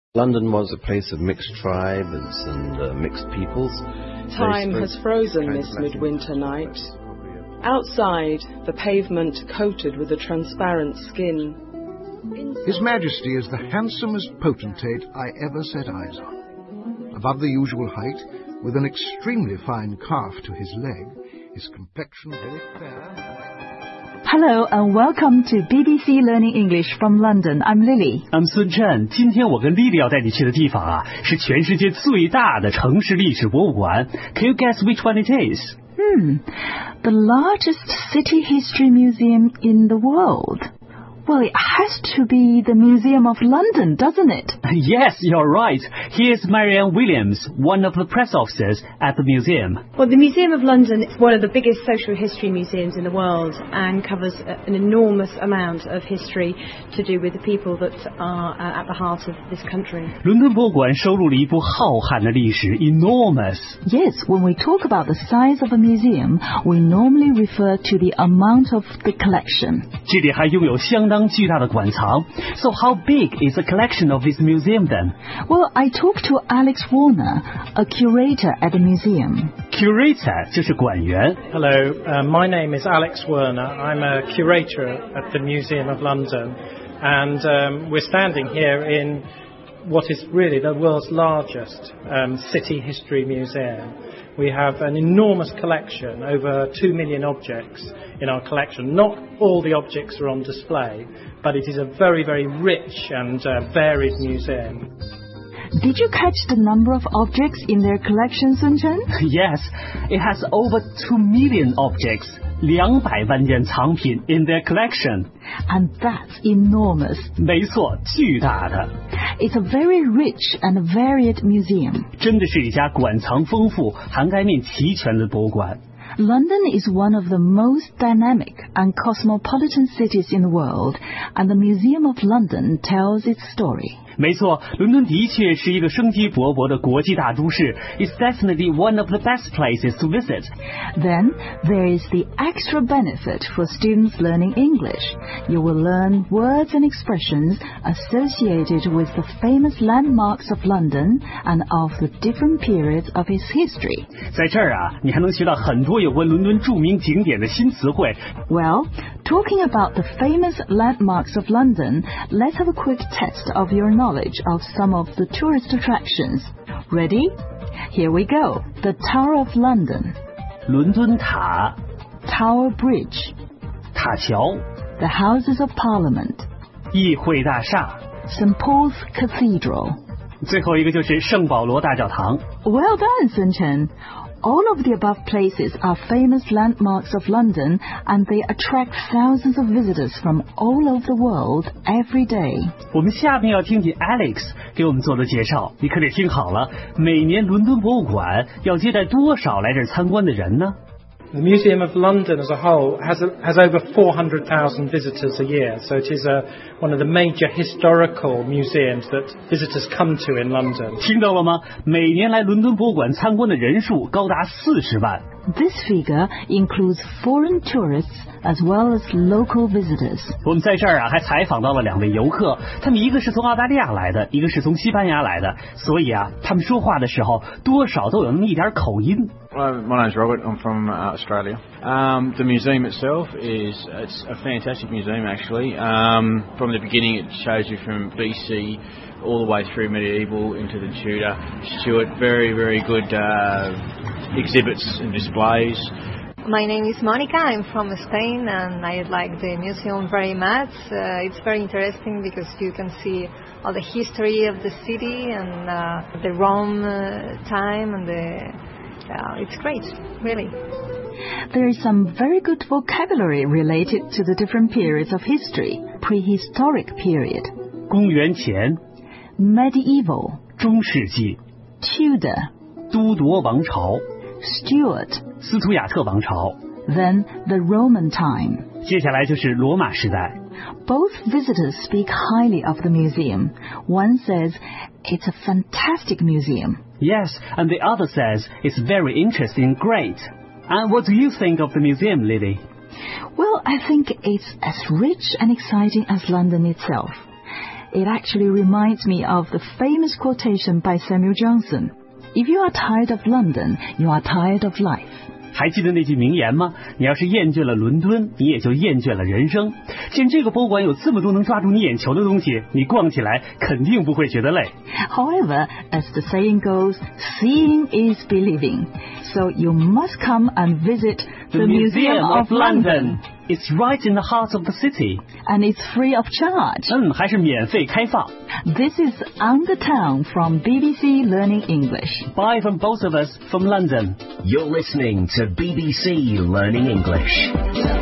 London was a place of mixed tribes and mixed peoples. Time has frozen this midwinter night. Outside, the pavement coated with a transparent skin. His Majesty is the handsomest potentate I ever set eyes on. Above the usual height, with an extremely fine calf to his leg, his complexion very fair. Hello and welcome to BBC Learning English from London. I'm Lily. I'm Sun Chen. 今天我跟 Lily 要带你去的地方啊，是全世界最大的城市历史博物馆。Can you guess which one it is? The largest city history museum in the world. Well, it has to be the Museum of London, doesn't it? Yes, you're right. Here's Marianne Williams, one of the press officers at the museum. Well, the Museum of London is one of the biggest social history museums in the world and covers an enormous amount of history to do with the people that are at the heart of this country. 伦敦博物馆收录了一部浩瀚的历史 enormous. Yes, when we talk about the size of a museum, we normally refer to the amount of the collection. 这里还拥有相当巨大的馆藏。So how big is the collection of this museum then? Well, I talked to Alex Warner, a curator at the museum. Curator 就是馆员。 Hello, my name is Alex Werner. I'm a curator at the Museum of London, and we're standing here in what is really the world's largest city history museum. We have an enormous collection, over 2 million objects in our collection. Not all the objects are on display, but it is a very, very rich and varied museum. Did you catch the number of objects in their collection, Sun Chen? Yes, it has over 2 million objects, 200万件藏品 in their collection. And that's enormous. 没错，巨大的。 It's a very rich and varied museum. 真的是一家馆藏丰富、涵盖面齐全的博物馆。 London is one of the most dynamic and cosmopolitan cities in the world, and the Museum of London tells its story. 没错，伦敦的确是一个生机勃勃的国际大都市。It's definitely one of the best places to visit. Then there is the extra benefit for students learning English. You will learn words and expressions associated with the famous landmarks of London and of the different periods of its history. 在这儿啊，你还能学到很多有关伦敦著名景点的新词汇。 Well, talking about the famous landmarks of London, let's have a quick test of your knowledge of some of the tourist attractions. Ready? Here we go. The Tower of London. 伦敦塔 Tower Bridge. 塔桥 The Houses of Parliament. 议会大厦 St. Paul's Cathedral. 最后一个就是圣保罗大教堂。 Well done, Sun Chen. All of the above places are famous landmarks of London, and they attract thousands of visitors from all over the world every day. 我们下面要听听 Alex 给我们做的介绍，你可得听好了。每年伦敦博物馆要接待多少来这儿参观的人呢？ The Museum of London as a whole has over 400,000 visitors a year, so it is one of the major historical museums that visitors come to in London. 听到了吗？每年来伦敦博物馆参观的人数高达40万。 This figure includes foreign tourists as well as local visitors. 我们在这儿啊还采访到了2位游客，他们一个是从澳大利亚来的，一个是从西班牙来的，所以啊他们说话的时候多少都有那么一点口音。 Hello, my name's Robert. I'm from Australia. The museum itself it's a fantastic museum actually. From the beginning it shows you from BC all the way through medieval into the Tudor, Stuart. Very, very good exhibits and displays. My name is Monica. I'm from Spain and I like the museum very much. It's very interesting because you can see all the history of the city and the Rome time and it's great, really. There is some very good vocabulary related to the different periods of history. Prehistoric period. 公元前 Medieval. 中世纪 Tudor. 都铎王朝 Stuart. 斯图亚特王朝 Then the Roman time. 接下来就是罗马时代。 Both visitors speak highly of the museum. One says, it's a fantastic museum. Yes, and the other says, it's very interesting, great. And what do you think of the museum, Lily? Well, I think it's as rich and exciting as London itself. It actually reminds me of the famous quotation by Samuel Johnson. If you are tired of London, you are tired of life. 还记得那句名言吗？你要是厌倦了伦敦，你也就厌倦了人生。既然这个博物馆有这么多能抓住你眼球的东西，你逛起来肯定不会觉得累。 However, as the saying goes, seeing is believing. So you must come and visit the Museum of London. It's right in the heart of the city. And it's free of charge. 还是免费开放。 This is On the Town from BBC Learning English. Bye from both of us from London. You're listening to BBC Learning English.